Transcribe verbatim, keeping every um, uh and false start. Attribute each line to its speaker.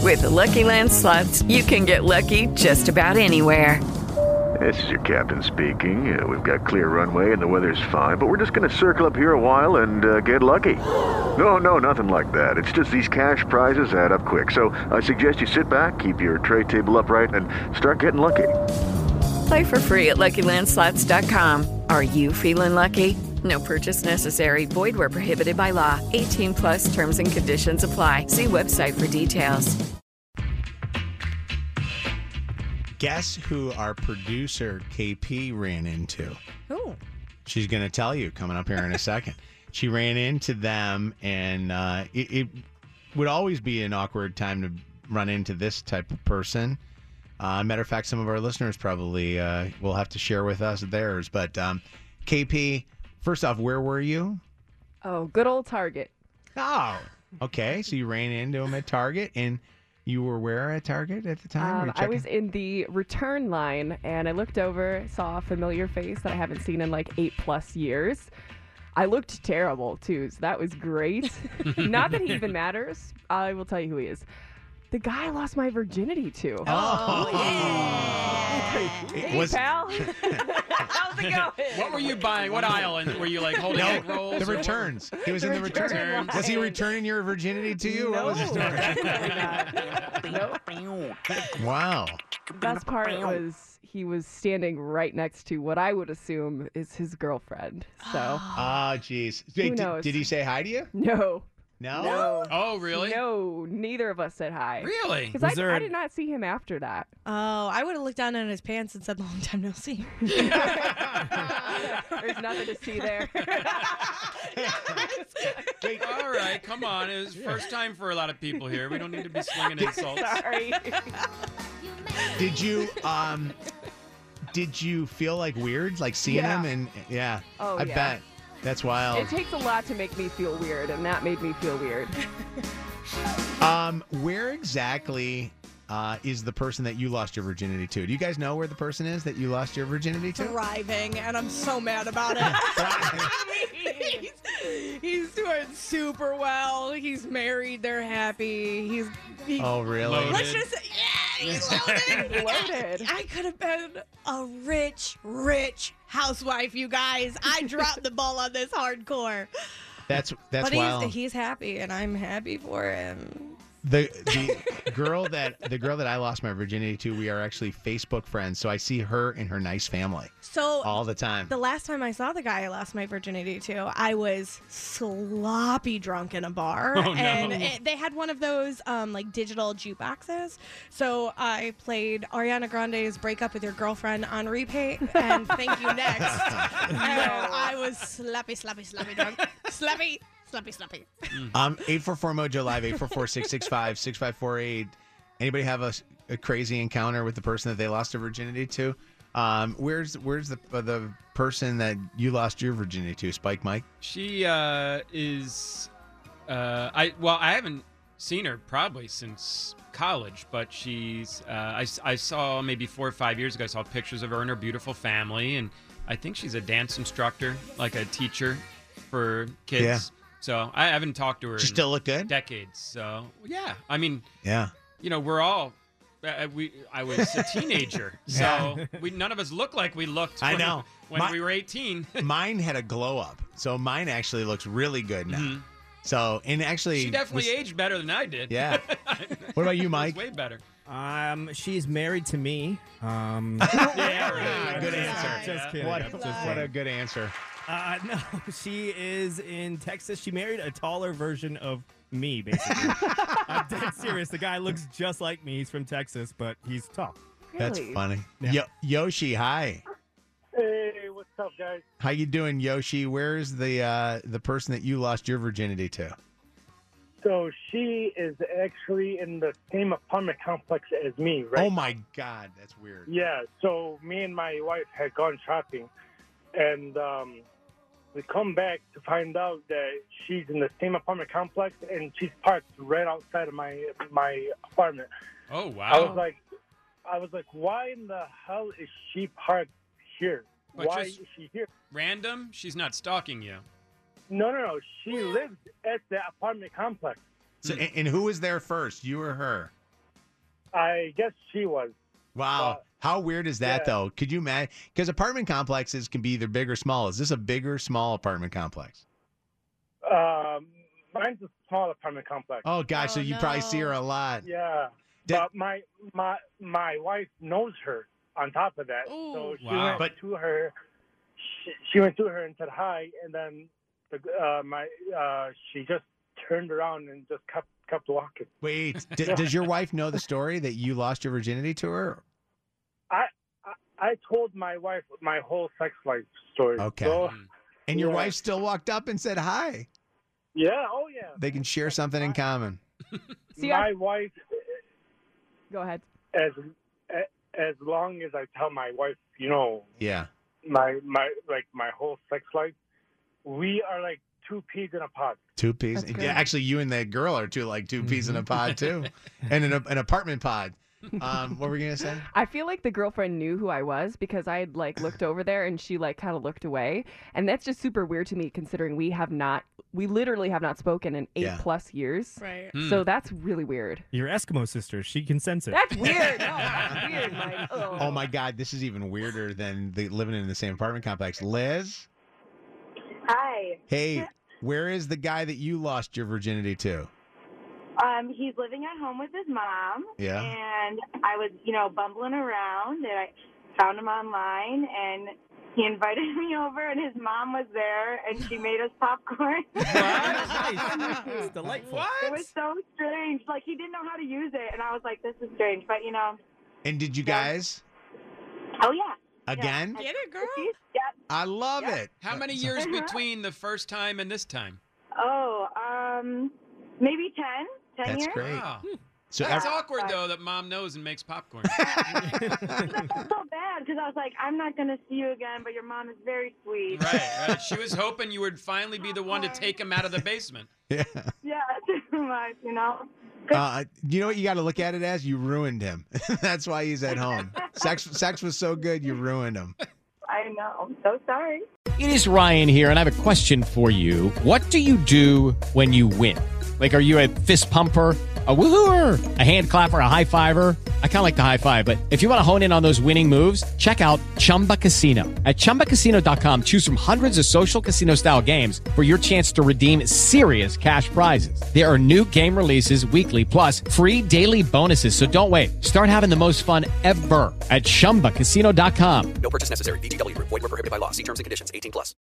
Speaker 1: With the Lucky Land Slots, you can get lucky just about anywhere.
Speaker 2: This is your captain speaking. Uh, we've got clear runway and the weather's fine, but we're just going to circle up here a while and uh, get lucky. No, no, nothing like that. It's just these cash prizes add up quick. So I suggest you sit back, keep your tray table upright, and start getting lucky.
Speaker 1: Play for free at Lucky Land Slots dot com. Are you feeling lucky? No purchase necessary. Void where prohibited by law. eighteen plus terms and conditions apply. See website for details.
Speaker 3: Guess who our producer, K P, ran into?
Speaker 4: Who?
Speaker 3: She's going to tell you coming up here in a second. She ran into them, and uh, it, it would always be an awkward time to run into this type of person. Uh, matter of fact, some of our listeners probably uh, will have to share with us theirs. But um, K P, first off, where were you?
Speaker 5: Oh, good old Target.
Speaker 3: Oh, okay. So you ran into him at Target, and you were where at Target at the time? Were
Speaker 5: Um,
Speaker 3: you
Speaker 5: I was
Speaker 3: checking?
Speaker 5: in the return line, and I looked over, saw a familiar face that I haven't seen in like eight plus years. I looked terrible, too, so that was great. Not that he even matters. I will tell you who he is. The guy I lost my virginity to.
Speaker 3: Oh,
Speaker 5: Hey,
Speaker 3: Was-
Speaker 5: pal. How's it going?
Speaker 6: What were you buying? What aisle? And were you like holding
Speaker 3: No,
Speaker 6: egg rolls?
Speaker 3: the
Speaker 6: or-
Speaker 3: returns. He was
Speaker 5: The
Speaker 3: in the returns.
Speaker 5: return
Speaker 3: Was he
Speaker 5: line.
Speaker 3: returning your virginity to you?
Speaker 5: No,
Speaker 3: What was the story?
Speaker 5: definitely not. Nope.
Speaker 3: Wow.
Speaker 5: Best part was he was standing right next to what I would assume is his girlfriend. So,
Speaker 3: Oh, jeez. Wait,
Speaker 5: Who
Speaker 3: did,
Speaker 5: knows?
Speaker 3: did he say hi to you?
Speaker 5: no.
Speaker 3: No?
Speaker 5: No.
Speaker 6: Oh, really?
Speaker 5: No, neither of us said hi.
Speaker 6: Really?
Speaker 5: Because
Speaker 4: Was
Speaker 5: I,
Speaker 4: there
Speaker 5: I
Speaker 4: a-
Speaker 5: did not see him after that.
Speaker 4: Oh, I would have looked down at his pants and said, long time no see.
Speaker 5: There's nothing to see there.
Speaker 6: All right, come on. It was first time for a lot of people here. We don't need to be slinging insults.
Speaker 5: Sorry.
Speaker 3: Did you um did you feel like weird like seeing
Speaker 5: Yeah.
Speaker 3: him and yeah.
Speaker 5: Oh,
Speaker 3: I
Speaker 5: yeah.
Speaker 3: bet. That's wild.
Speaker 5: It takes a lot to make me feel weird, and that made me feel weird.
Speaker 3: Um where exactly uh, is the person that you lost your virginity to? Do you guys know where the person is that you lost your virginity to?
Speaker 4: Thriving, and I'm so mad about it. he's, he's doing super well. He's married. They're happy. He's. He,
Speaker 3: Oh, really?
Speaker 6: Loaded.
Speaker 4: Let's just say, yeah, he's loaded.
Speaker 5: Loaded.
Speaker 4: I could have been a rich, rich housewife, you guys. I dropped the ball on this hardcore.
Speaker 3: That's that's
Speaker 4: but
Speaker 3: wild.
Speaker 4: he's, he's happy, and I'm happy for him.
Speaker 3: The the girl that the girl that I lost my virginity to, we are actually Facebook friends, so I see her and her nice family
Speaker 4: So
Speaker 3: all the time.
Speaker 4: the last time I saw the guy I lost my virginity to, I was sloppy drunk in a bar.
Speaker 6: Oh, no.
Speaker 4: And it, they had one of those um, like digital jukeboxes. So I played Ariana Grande's Break Up With Your Girlfriend on repeat and Thank You Next. And I was sloppy, sloppy, sloppy drunk. Sloppy, sloppy, sloppy.
Speaker 3: Um, eight four four Mojo Live, eight four four, six six five, six five four eight. Anybody have a, a crazy encounter with the person that they lost their virginity to? Um, where's where's the uh, the person that you lost your virginity to? Spike Mike?
Speaker 6: She uh, is. Uh, I well, I haven't seen her probably since college, but she's. Uh, I I saw maybe four or five years ago. I saw pictures of her and her beautiful family, and I think she's a dance instructor, like a teacher for kids.
Speaker 3: Yeah.
Speaker 6: So I haven't talked to her
Speaker 3: She
Speaker 6: in
Speaker 3: still look good?
Speaker 6: decades. So yeah, I mean,
Speaker 3: Yeah.
Speaker 6: you know, we're all. Uh, we I was a teenager, so
Speaker 3: Yeah.
Speaker 6: we none of us look like we looked.
Speaker 3: I
Speaker 6: when,
Speaker 3: know.
Speaker 6: when
Speaker 3: My-
Speaker 6: we were eighteen.
Speaker 3: Mine had a glow up, so mine actually looks really good now. So, and actually,
Speaker 6: She definitely
Speaker 3: was-
Speaker 6: aged better than I did.
Speaker 3: Yeah. What about you,
Speaker 6: It was
Speaker 3: Mike?
Speaker 6: way better.
Speaker 7: Um, she's married to me. Um,
Speaker 6: Yeah,
Speaker 3: Ah, good answer.
Speaker 7: Just kidding.
Speaker 3: What,
Speaker 7: I'm just
Speaker 3: what
Speaker 7: kidding.
Speaker 3: a good answer.
Speaker 7: Uh, no, she is in Texas. She married a taller version of me, basically. I'm dead serious. The guy looks just like me. He's from Texas, but he's tall.
Speaker 3: That's
Speaker 5: Really?
Speaker 3: funny.
Speaker 7: Yeah.
Speaker 3: Yo- Yoshi, hi.
Speaker 8: Hey, what's up, guys?
Speaker 3: How you doing, Yoshi? Where's the uh, the person that you lost your virginity to?
Speaker 8: So she is actually in the same apartment complex as me, right?
Speaker 3: Oh my God, that's weird.
Speaker 8: Yeah, so me and my wife had gone shopping, and um, we come back to find out that she's in the same apartment complex, and she's parked right outside of my my apartment.
Speaker 6: Oh wow!
Speaker 8: I was like, I was like, why in the hell is she parked here?
Speaker 6: But
Speaker 8: why
Speaker 6: just-
Speaker 8: is she here?
Speaker 6: Random? She's not stalking you.
Speaker 8: No, no, no. She lives at the apartment complex.
Speaker 3: So, and, and who was there first, you or her?
Speaker 8: I guess she was.
Speaker 3: Wow.
Speaker 8: Uh,
Speaker 3: How weird is that,
Speaker 8: yeah.
Speaker 3: though? Could you imagine? Because apartment complexes can be either big or small. Is this a big or small apartment complex?
Speaker 8: Um, mine's a small apartment complex.
Speaker 3: Oh, gosh.
Speaker 4: Oh,
Speaker 3: so you probably see her
Speaker 4: no.
Speaker 3: a lot.
Speaker 8: Yeah,
Speaker 3: Did-
Speaker 8: but my my my wife knows her. On top of that,
Speaker 4: Ooh.
Speaker 8: so she
Speaker 6: Wow.
Speaker 8: went
Speaker 3: But-
Speaker 8: to her. She, she went to her and said hi, and then the, uh, my uh, she just turned around and just kept kept walking.
Speaker 3: Wait, d- does your wife know the story that you lost your virginity to her?
Speaker 8: I, I I told my wife my whole sex life story.
Speaker 3: Okay.
Speaker 8: So,
Speaker 3: And your
Speaker 8: Yeah.
Speaker 3: wife still walked up and said hi.
Speaker 8: yeah. Oh yeah.
Speaker 3: They can share something in common.
Speaker 5: See,
Speaker 8: my
Speaker 5: I,
Speaker 8: wife,
Speaker 5: go ahead.
Speaker 8: as as long as I tell my wife, you know,
Speaker 3: Yeah.
Speaker 8: my my like my whole sex life, we are like two peas in a pod.
Speaker 3: Two peas.
Speaker 5: That's good.
Speaker 3: Yeah, actually, you and that girl are two like two peas in a pod too, and an, an apartment pod. Um, what were we gonna say?
Speaker 5: I feel like the girlfriend knew who I was because I had like looked over there and she like kind of looked away. And that's just super weird to me considering we have not, we literally have not spoken in eight
Speaker 3: Yeah.
Speaker 5: plus years.
Speaker 4: Right.
Speaker 6: Hmm.
Speaker 5: So that's really weird.
Speaker 7: Your Eskimo sister, she can sense it.
Speaker 5: That's weird. No, that's weird, Mike. Ugh.
Speaker 3: Oh my God, this is even weirder than the living in the same apartment complex. Liz,
Speaker 9: Hi.
Speaker 3: hey, where is the guy that you lost your virginity to?
Speaker 9: Um, he's living at home with his mom.
Speaker 3: Yeah.
Speaker 9: And I was, you know, bumbling around, and I found him online, and he invited me over, and his mom was there, and she made us popcorn.
Speaker 7: Nice. It's delightful.
Speaker 9: It was so strange. Like, he didn't know how to use it, and I was like, this is strange. But, you know,
Speaker 3: And did you
Speaker 9: Yeah.
Speaker 3: guys
Speaker 9: oh, yeah.
Speaker 3: again?
Speaker 4: Get it, girl?
Speaker 9: Yep.
Speaker 3: I love
Speaker 9: Yeah.
Speaker 3: it.
Speaker 6: How many years between the first time and this time?
Speaker 9: Oh, um, maybe ten. ten
Speaker 3: That's
Speaker 9: years?
Speaker 3: great.
Speaker 6: Wow.
Speaker 3: So
Speaker 6: That's
Speaker 3: ev-
Speaker 6: awkward, though, that mom knows and makes popcorn.
Speaker 9: I felt so bad because I was like, I'm not going to see you again, but your mom is very sweet.
Speaker 6: right, right. She was hoping you would finally be the one to take him out of the basement.
Speaker 3: yeah.
Speaker 9: Yeah, too much, you know.
Speaker 3: Uh, you know what you got to look at it as? You ruined him. That's why he's at home. Sex, sex was so good, you ruined him.
Speaker 9: I know. I'm so sorry.
Speaker 10: It is Ryan here, and I have a question for you. What do you do when you win? Like, are you a fist pumper, a woohooer, a hand clapper, a high fiver? I kind of like the high five, but if you want to hone in on those winning moves, check out Chumba Casino. At chumba casino dot com, choose from hundreds of social casino style games for your chance to redeem serious cash prizes. There are new game releases weekly, plus free daily bonuses. So don't wait. Start having the most fun ever at chumba casino dot com.
Speaker 11: No purchase necessary. V G W Group. Void where prohibited by law. See terms and conditions. eighteen plus.